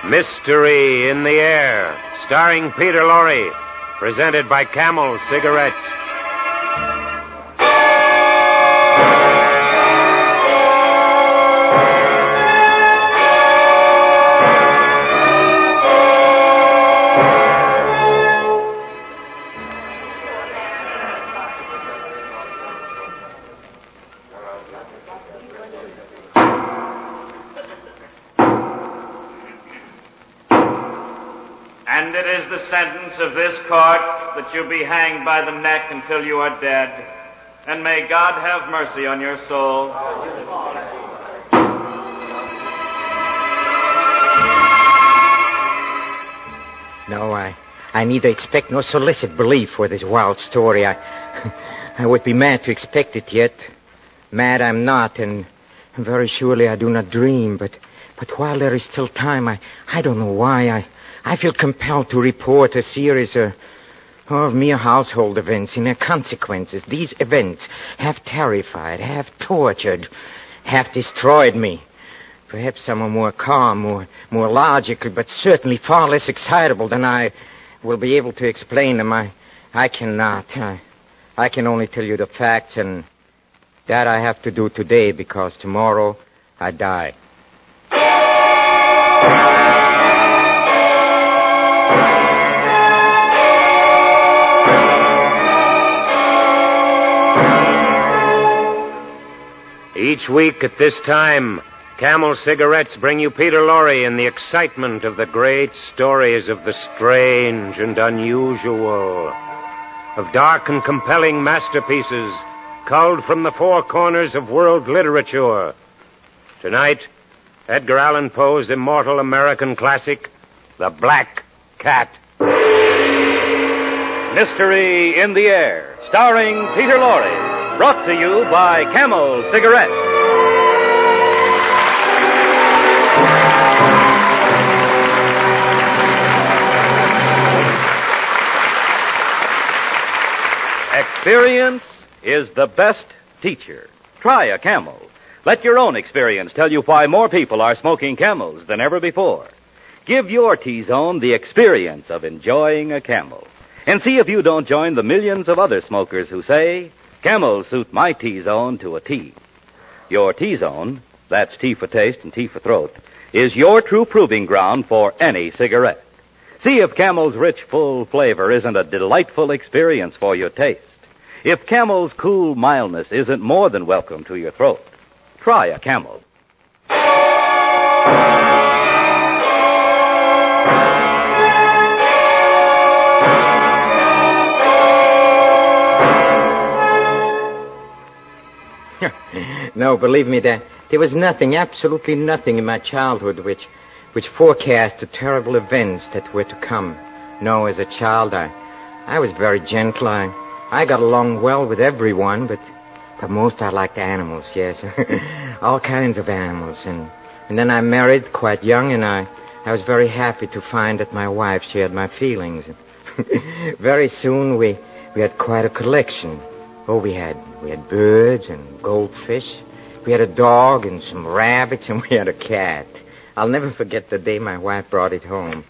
Mystery in the Air, starring Peter Lorre, presented by Camel Cigarettes. And it is the sentence of this court that you be hanged by the neck until you are dead. And may God have mercy on your soul. No, I neither expect nor solicit belief for this wild story. I would be mad to expect it yet. Mad I'm not, and very surely I do not dream. But while there is still time, I don't know why I feel compelled to report a series of mere household events and their consequences. These events have terrified, have tortured, have destroyed me. Perhaps some are more calm, more logical, but certainly far less excitable than I will be able to explain them. I cannot. I can only tell you the facts, and that I have to do today because tomorrow I die. Each week at this time, Camel Cigarettes bring you Peter Lorre and the excitement of the great stories of the strange and unusual, of dark and compelling masterpieces culled from the four corners of world literature. Tonight, Edgar Allan Poe's immortal American classic, The Black Cat. Mystery in the Air, starring Peter Lorre. Brought to you by Camel Cigarettes. Experience is the best teacher. Try a Camel. Let your own experience tell you why more people are smoking Camels than ever before. Give your T-Zone the experience of enjoying a Camel. And see if you don't join the millions of other smokers who say, Camels suit my T-Zone to a T. Your T-Zone, that's T for taste and T for throat, is your true proving ground for any cigarette. See if Camel's rich, full flavor isn't a delightful experience for your taste. If Camel's cool mildness isn't more than welcome to your throat. Try a Camel. No, believe me, there was nothing, absolutely nothing in my childhood which forecast the terrible events that were to come. No, as a child, I was very gentle. I got along well with everyone, but most I liked animals, yes. All kinds of animals. And then I married quite young, and I was very happy to find that my wife shared my feelings. Very soon we had quite a collection. Oh, we had birds and goldfish. We had a dog and some rabbits, and we had a cat. I'll never forget the day my wife brought it home.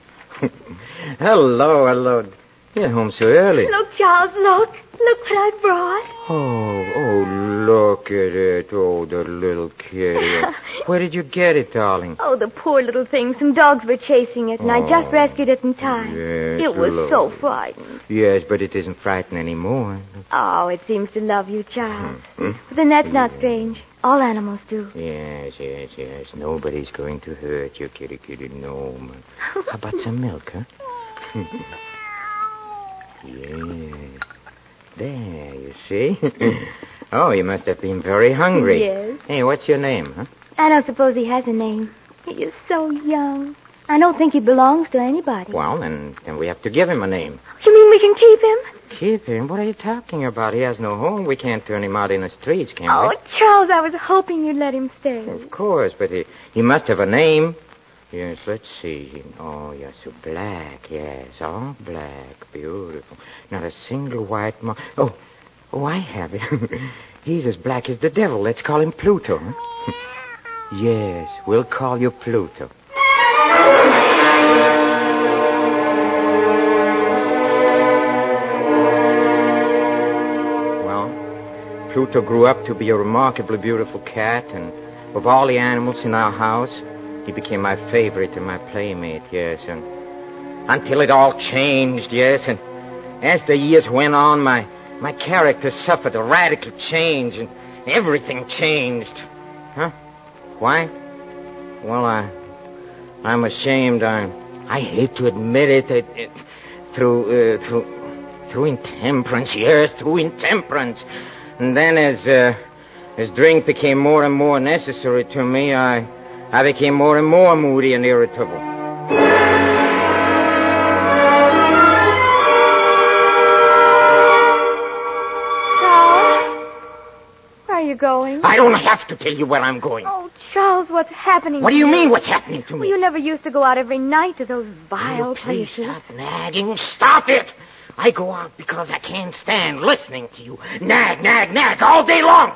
Hello. You're home so early. Look, Charles, look. Look what I brought. Oh, look at it. Oh, the little kitty. Where did you get it, darling? Oh, the poor little thing. Some dogs were chasing it, and I just rescued it in time. Yes, it was so frightened. Yes, but it isn't frightened anymore. Oh, it seems to love you, Charles. But then that's not strange. All animals do. Yes. Nobody's going to hurt you, kitty, no. How about some milk, huh? Yes. There, you see. Oh, you must have been very hungry. Yes. Hey, what's your name, huh? I don't suppose he has a name. He is so young. I don't think he belongs to anybody. Well, then we have to give him a name. You mean we can keep him? Keep him? What are you talking about? He has no home. We can't turn him out in the streets, can we? Oh, Charles, I was hoping you'd let him stay. Of course, but he must have a name. Yes, let's see. Oh, yes, so black, yes, all black, beautiful. Not a single white mark. Oh, I have it. He's as black as the devil. Let's call him Pluto. Huh? Yes, we'll call you Pluto. Pluto grew up to be a remarkably beautiful cat, and of all the animals in our house, he became my favorite and my playmate, yes, and until it all changed, yes, and as the years went on, my character suffered a radical change, and everything changed. Huh? Why? Well, I'm ashamed. I hate to admit it. Through intemperance, yes, through intemperance. And then as drink became more and more necessary to me, I became more and more moody and irritable. You going? I don't have to tell you where I'm going. Oh, Charles, what's happening? What do you mean, what's happening to me? Well, you never used to go out every night to those vile please places. Stop nagging. Stop it. I go out because I can't stand listening to you. Nag all day long.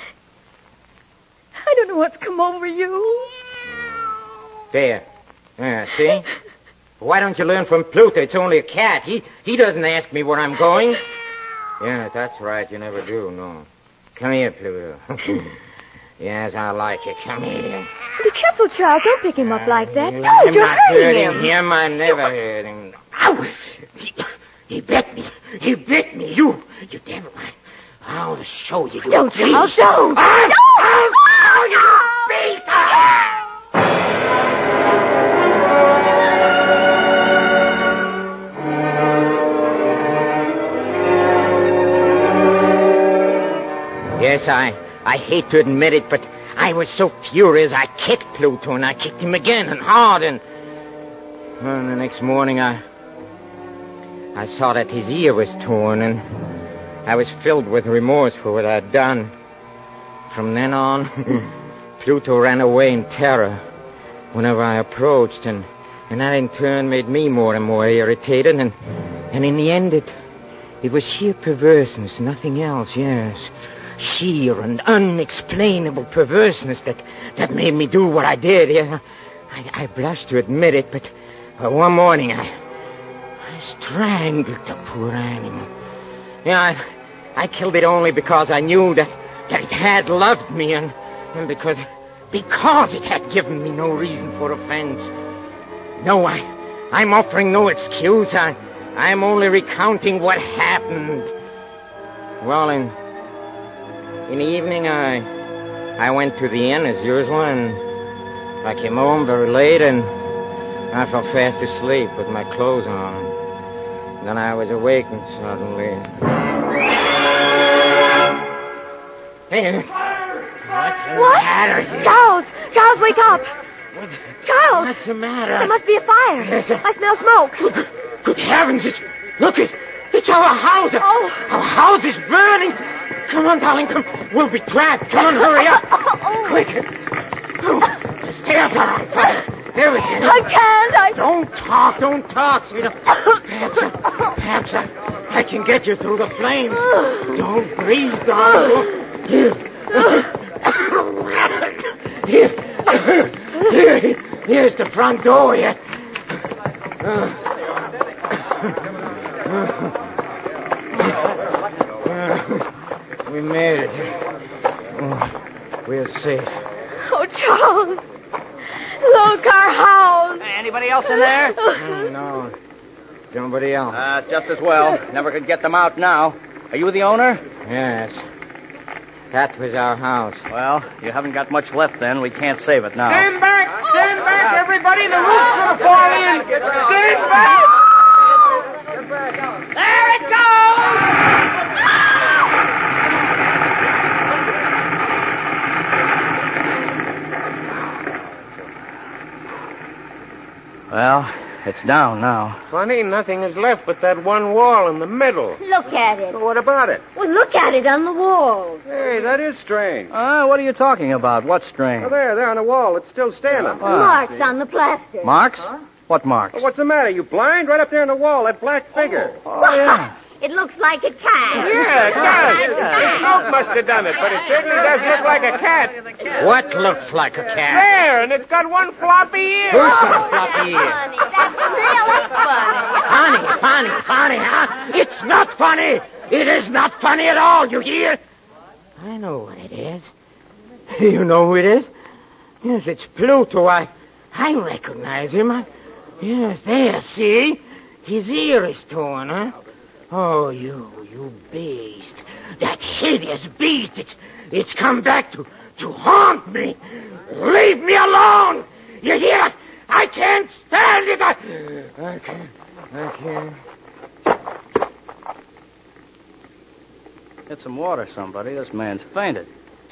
I don't know what's come over you. There. See? Why don't you learn from Pluto? It's only a cat. He doesn't ask me where I'm going. Yeah, that's right. You never do, no. Come here, Pluto. Yes, I like it. Come here. Be careful, Charles. Don't pick him up like that. I'm Don't, you're not hurting him. I never hurt him. Ow! He bit me. He bit me. You devil. I'll show you. Don't, Charles, don't. Don't! Oh, you beast! Yes, I hate to admit it, but I was so furious I kicked Pluto, and I kicked him again and hard, and well, the next morning I saw that his ear was torn, and I was filled with remorse for what I'd done. From then on, Pluto ran away in terror whenever I approached, and that in turn made me more and more irritated, and in the end it was sheer perverseness, nothing else, yes. Sheer and unexplainable perverseness that made me do what I did. Yeah, I blush to admit it, but one morning I strangled the poor animal. Yeah, I killed it only because I knew that it had loved me and because it had given me no reason for offense. No, I'm offering no excuse. I'm only recounting what happened. Well, in the evening, I went to the inn as usual, and I came home very late, and I fell fast asleep with my clothes on. Then I was awakened suddenly. Hey, what's the matter here? Charles, wake up! Charles! What's the matter? There must be a fire. Yes, I smell smoke. Good heavens! It's our house! Oh. Our house is burning! Come on, darling, come. We'll be trapped. Come on, hurry up. Quick. The stairs are on fire. There we go. I can't. Don't talk, sweetheart. Perhaps I can get you through the flames. Don't breathe, darling. Here's the front door here. We made it. We're safe. Oh, Charles. Look, our house. Anybody else in there? No. Nobody else. It's just as well. Never could get them out now. Are you the owner? Yes. That was our house. Well, you haven't got much left then. We can't save it now. Stand back, everybody. The roof's going to fall in. Stand back. There it goes! Well, it's down now. Funny, nothing is left but that one wall in the middle. Look at it. What about it? Well, look at it on the wall. Hey, that is strange. What are you talking about? What's strange? Oh, there on the wall. It's still standing. Marks on the plaster. Marks? What marks? Well, what's the matter? You blind? Right up there on the wall, that black figure. Oh, yeah. It looks like a cat. Yeah, it does. The smoke must have done it, but it certainly does look like a cat. What looks like a cat? There, and it's got one floppy ear. Who's got a floppy ear? Funny. That's really funny. Funny, huh? It's not funny. It is not funny at all, you hear? I know what it is. You know who it is? Yes, it's Pluto. I recognize him. Yes, there, see? His ear is torn, huh? Oh, you beast. That hideous beast. It's come back to haunt me. Leave me alone. You hear? I can't stand it. I can't. Get some water, somebody. This man's fainted.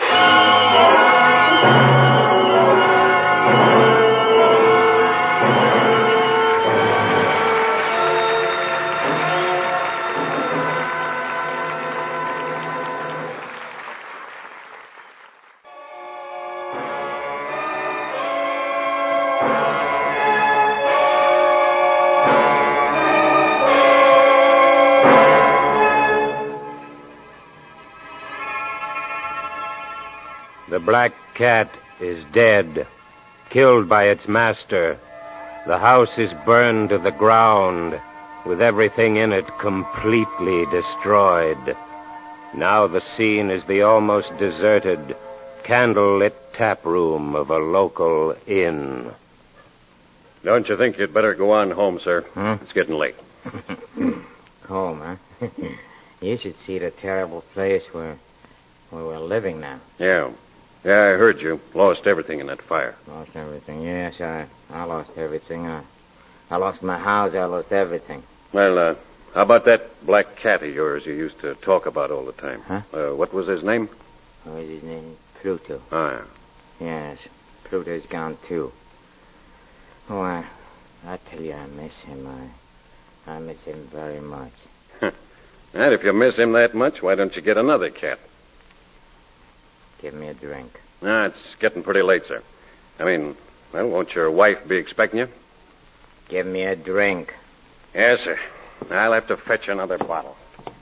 The black cat is dead, killed by its master. The house is burned to the ground, with everything in it completely destroyed. Now the scene is the almost deserted, candle-lit tap room of a local inn. Don't you think you'd better go on home, sir? Huh? It's getting late. Home, huh? You should see the terrible place where we're living now. Yeah, I heard you. Lost everything in that fire. Lost everything. Yes, I lost everything. I lost my house. I lost everything. Well, how about that black cat of yours you used to talk about all the time? Huh? What was his name? What was his name? Pluto. Oh, yeah. Yes, Pluto's gone, too. Oh, I tell you, I miss him. I miss him very much. And if you miss him that much, why don't you get another cat? Give me a drink. It's getting pretty late, sir. I mean, well, won't your wife be expecting you? Give me a drink. Yes, sir. I'll have to fetch another bottle.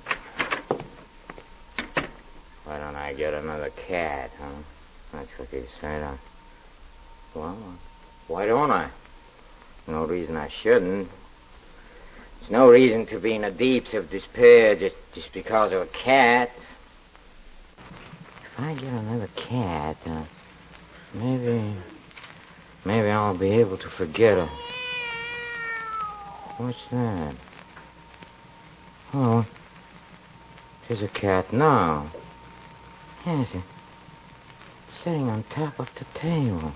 Why don't I get another cat, huh? That's what you said. Well, why don't I? No reason I shouldn't. There's no reason to be in the deeps of despair just because of a cat. If I get another cat, maybe I'll be able to forget her. What's that? Oh, there's a cat now. Yes, it's sitting on top of the table.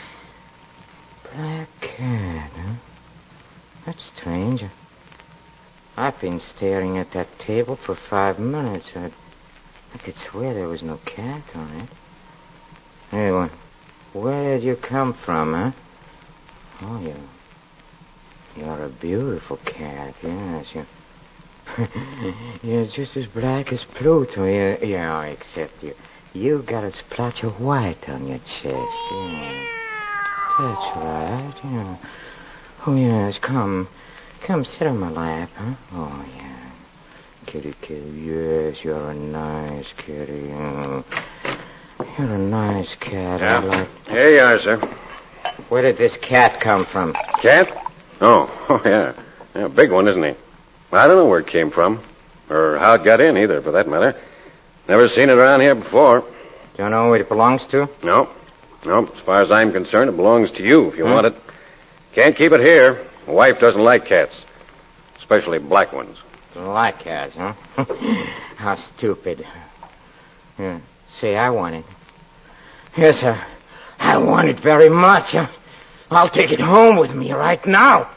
Black cat, huh? That's strange. I've been staring at that table for 5 minutes. I could swear there was no cat on it. Hey, where did you come from, huh? Oh, you're a beautiful cat, yes. You're just as black as Pluto. Yeah, except you got a splotch of white on your chest. Yeah. That's right, yeah. Oh, yes, come sit on my lap, huh? Oh, yeah. Kitty, yes, you're a nice kitty. You're a nice cat. Yeah. Here you are, sir. Where did this cat come from? Cat? Oh, yeah. Yeah, a big one, isn't he? I don't know where it came from. Or how it got in, either, for that matter. Never seen it around here before. Don't know who it belongs to? No. As far as I'm concerned, it belongs to you if you want it. Can't keep it here. My wife doesn't like cats. Especially black ones. Like cats, huh? How stupid. Yeah. Say, I want it. Yes, sir. I want it very much. I'll take it home with me right now.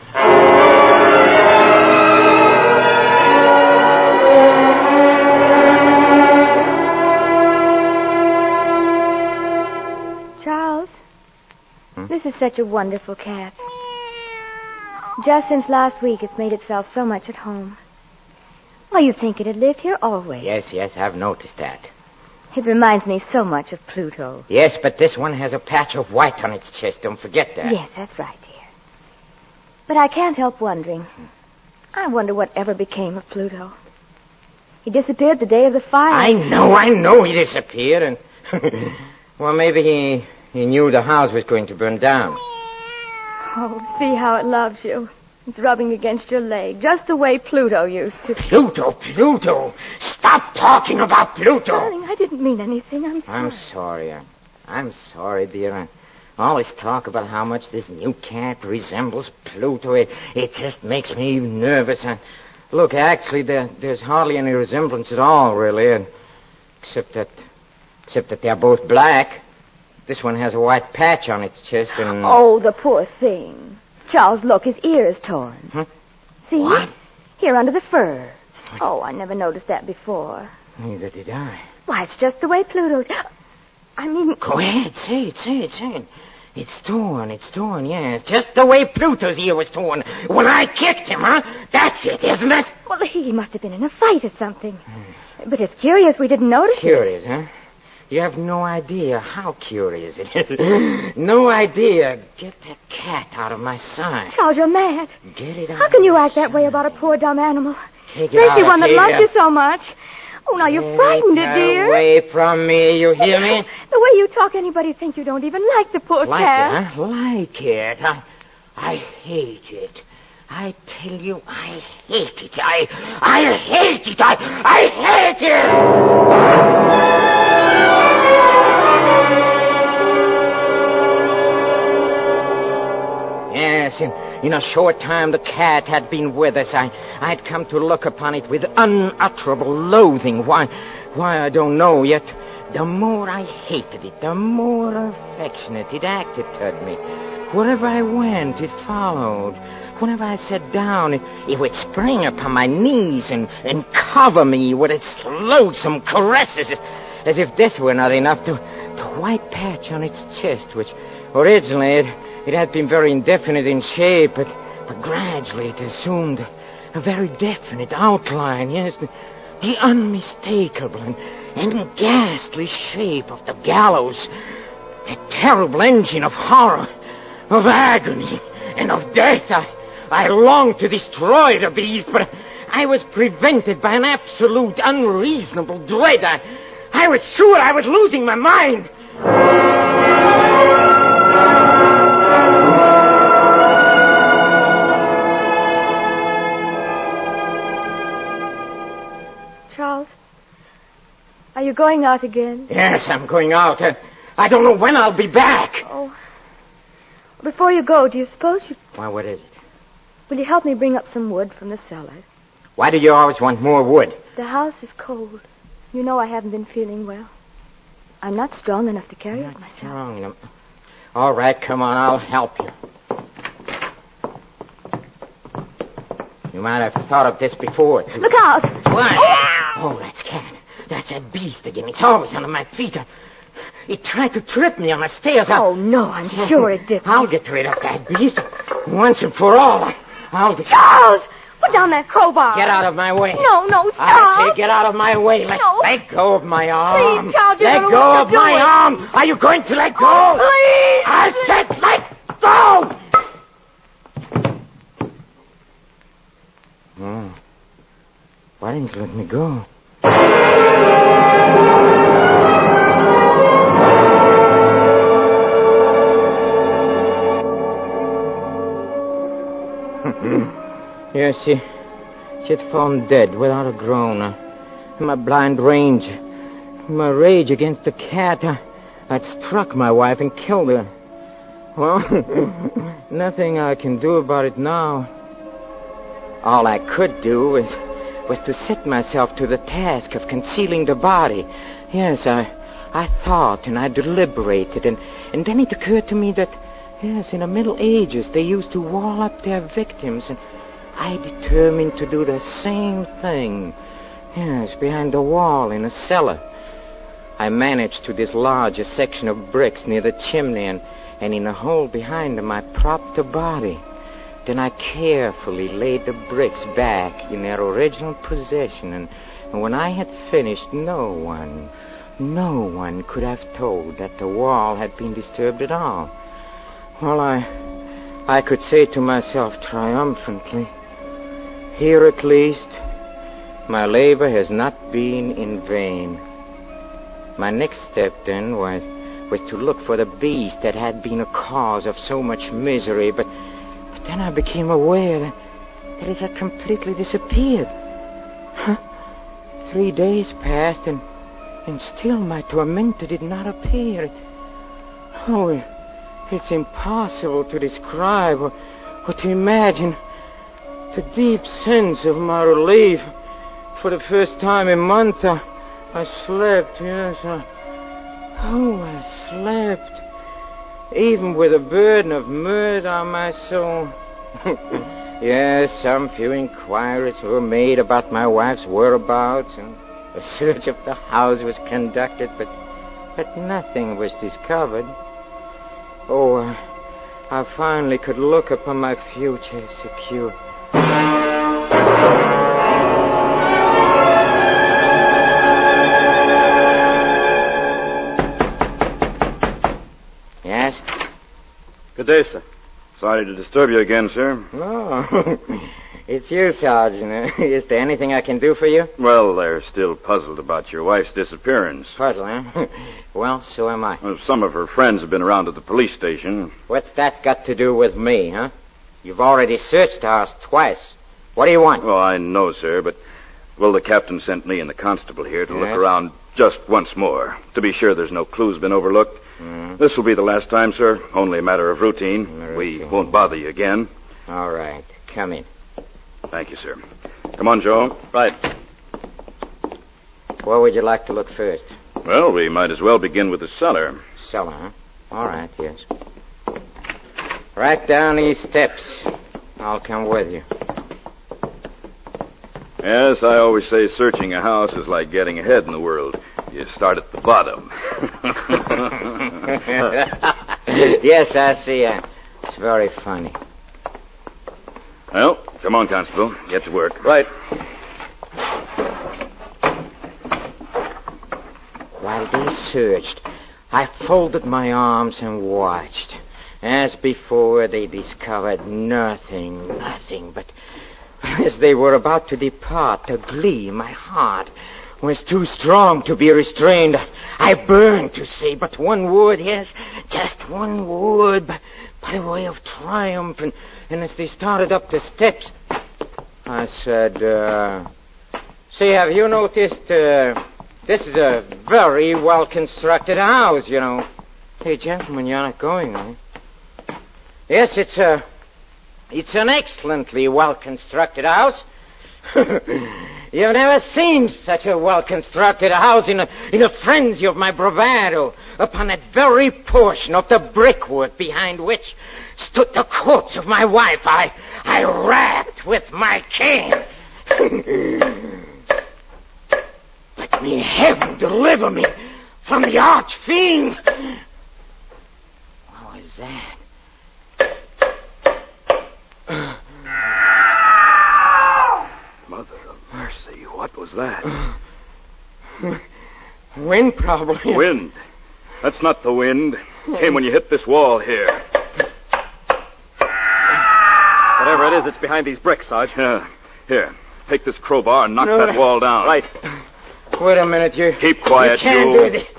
Charles, this is such a wonderful cat. Just since last week, it's made itself so much at home. Why, you'd think it had lived here always. Yes, I've noticed that. It reminds me so much of Pluto. Yes, but this one has a patch of white on its chest. Don't forget that. Yes, that's right, dear. But I can't help wondering. I wonder what ever became of Pluto. He disappeared the day of the fire. I know he disappeared, and... well, maybe he knew the house was going to burn down. Oh, see how it loves you. It's rubbing against your leg, just the way Pluto used to. Pluto! Stop talking about Pluto! Darling, I didn't mean anything. I'm sorry. I'm sorry. I'm sorry, dear. I always talk about how much this new cat resembles Pluto. It just makes me nervous. Look, actually, there's hardly any resemblance at all, really. Except that they're both black. This one has a white patch on its chest and... Oh, the poor thing. Charles, look, his ear is torn. Huh? See? What? Here under the fur. Oh, I never noticed that before. Neither did I. Why, it's just the way Pluto's... I mean... Go ahead, say it. It's torn, yes. Just the way Pluto's ear was torn when I kicked him, huh? That's it, isn't it? Well, he must have been in a fight or something. But it's curious we didn't notice it. Curious, huh? You have no idea how curious it is. No idea. Get that cat out of my sight. Charles, you're mad. Get it out. How can you act that way about a poor dumb animal? Take it out Especially of one that here. loves you so much. Oh, now you're frightened it, dear. Away from me, you hear me? The way you talk, anybody'd think you don't even like the poor Like cat. it, huh? Like it. I hate it. I tell you, I hate it. I hate it. I hate it. Yes, in a short time the cat had been with us. I'd come to look upon it with unutterable loathing. Why, I don't know yet. The more I hated it, the more affectionate it acted toward me. Wherever I went, it followed. Whenever I sat down, it would spring upon my knees and cover me with its loathsome caresses, as if this were not enough. The white patch on its chest, which originally it had been very indefinite in shape, but gradually it assumed a very definite outline, yes, the unmistakable and ghastly shape of the gallows, a terrible engine of horror, of agony, and of death. I longed to destroy the beast, but I was prevented by an absolute unreasonable dread. I was sure I was losing my mind. Charles, are you going out again? Yes, I'm going out. I don't know when I'll be back. Oh. Before you go, do you suppose you... Why, what is it? Will you help me bring up some wood from the cellar? Why do you always want more wood? The house is cold. You know I haven't been feeling well. I'm not strong enough to carry it myself. Strong enough. All right, come on, I'll help you. You might have thought of this before. Look out! What? Oh, that's Cat. That's that beast again. It's always under my feet. It tried to trip me on the stairs. Oh, no, I'm sure it didn't. I'll get rid of that beast once and for all. I'll get... Charles! Put down that crowbar. Get out of my way. No, stop. I say get out of my way. No. Let go of my arm. Please, Charles, you let don't know go what of you're my doing. arm. Are you going to let go? Oh, please. I said let go. Oh. Why didn't you let me go? Yes, she had fallen dead without a groan. In my blind rage, in my rage against the cat, I'd struck my wife and killed her. Well, nothing I can do about it now. All I could do was to set myself to the task of concealing the body. Yes, I thought and I deliberated, and then it occurred to me that, yes, in the Middle Ages they used to wall up their victims, and I determined to do the same thing. Yes, behind the wall in a cellar. I managed to dislodge a section of bricks near the chimney, and in a hole behind them I propped the body. Then I carefully laid the bricks back in their original position, and when I had finished, no one could have told that the wall had been disturbed at all. Well, I could say to myself triumphantly, here at least, my labor has not been in vain. My next step, then, was to look for the beast that had been a cause of so much misery, but then I became aware that it had completely disappeared. 3 days passed, and still my tormentor did not appear. Oh, it's impossible to describe or to imagine the deep sense of my relief. For the first time in months, I slept, yes. I slept. Even with a burden of murder on my soul. Yes, some few inquiries were made about my wife's whereabouts, and a search of the house was conducted, but nothing was discovered. Oh, I finally could look upon my future secure. Yes? Good day, sir. Sorry to disturb you again, sir. Oh, it's you, Sergeant. Is there anything I can do for you? Well, they're still puzzled about your wife's disappearance. Puzzle, huh? Well, so am I. Well, some of her friends have been around at the police station. What's that got to do with me, huh? You've already searched the house twice. What do you want? Oh, I know, sir, but... Well, the captain sent me and the constable here to look Yes? around just once more, to be sure there's no clues been overlooked. This will be the last time, sir. Only a matter of routine. We won't bother you again. All right. Come in. Thank you, sir. Come on, Joe. Right. Where would you like to look first? Well, we might as well begin with the cellar. Cellar, huh? All right, yes. Right down these steps. I'll come with you. Yes, I always say searching a house is like getting ahead in the world. You start at the bottom. Yes, I see. It's very funny. Well, come on, Constable. Get to work. Right. While they searched, I folded my arms and watched. As before, they discovered nothing, but as they were about to depart, a glee in my heart was too strong to be restrained. I burned to say but one word, yes, just one word, by way of triumph. And as they started up the steps, I said, say, have you noticed, this is a very well-constructed house, you know. Hey, gentlemen, you're not going, eh? Yes, it's an excellently well-constructed house. You've never seen such a well-constructed house in a frenzy of my bravado upon that very portion of the brickwork behind which stood the corpse of my wife. I rapped with my cane. But may heaven deliver me from the arch-fiend. What was that? Mother of mercy, what was that? Wind, probably. Wind. That's not the wind. Came when you hit this wall here. Whatever it is, it's behind these bricks, Sarge. Here, take this crowbar and knock that wall down. Right. Wait a minute, you... Keep quiet, you. Can't do this.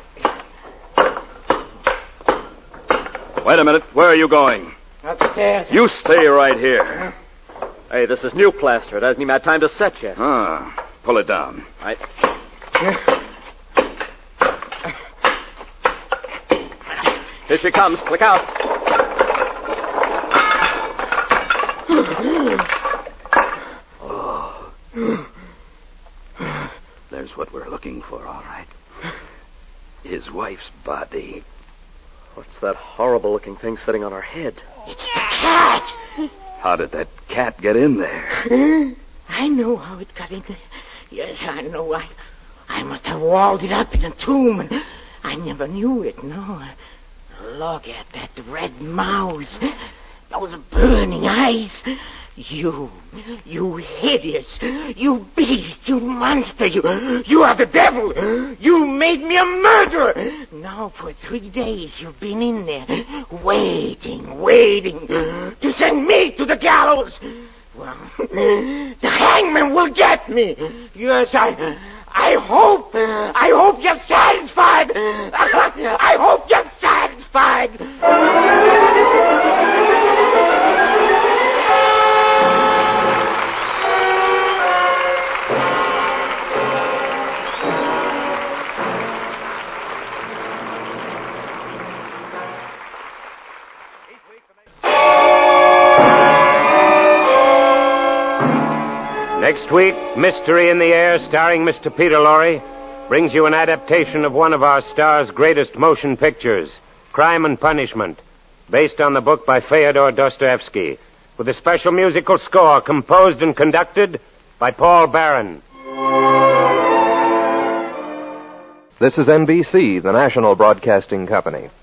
Wait a minute. Where are you going? Upstairs. You stay right here. Hey, this is new plaster. It hasn't even had time to set yet. Pull it down. Right. Here she comes. Look out. There's what we're looking for, all right. His wife's body. What's that horrible-looking thing sitting on her head? It's the cat. How did that cat get in there? I know how it got in there. Yes, I know. I must have walled it up in a tomb, and I never knew it, no. Look at that red mouth. Those burning eyes. You hideous, you beast, you monster, you are the devil. You made me a murderer. Now for 3 days you've been in there, waiting to send me to the gallows. Well, the hangman will get me. Yes, I hope you're satisfied. I hope you're satisfied. Next week, Mystery in the Air, starring Mr. Peter Lorre, brings you an adaptation of one of our star's greatest motion pictures, Crime and Punishment, based on the book by Fyodor Dostoevsky, with a special musical score composed and conducted by Paul Barron. This is NBC, the national broadcasting company.